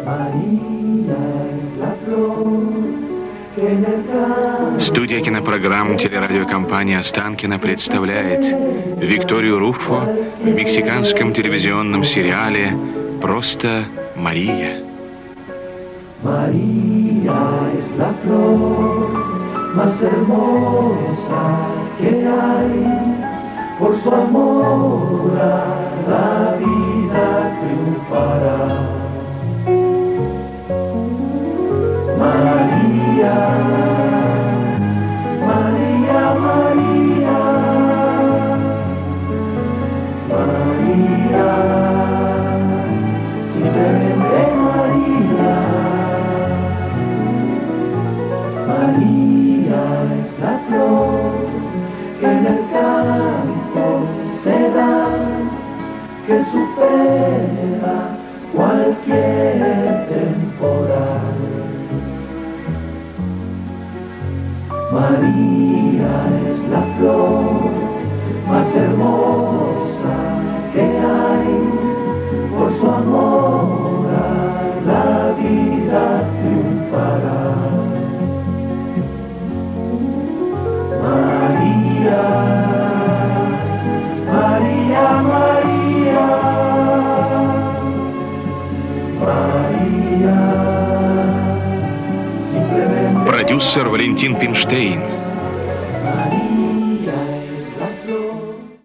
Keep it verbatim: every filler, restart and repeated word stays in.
Студия кинопрограмм телерадиокомпания «Останкино» представляет Викторию Руффо в мексиканском телевизионном сериале «Просто Мария». María es la flor más hermosa que hay, por su amor a la vida triunfará. María, María, María, María, simplemente María. María es la flor que en el campo se da, que supera cualquier temporal. María es la flor más hermosa que hay, por su amor a la vida triunfará. María, María, María, María, simplemente Продюсер Валентин Пинштейн. María.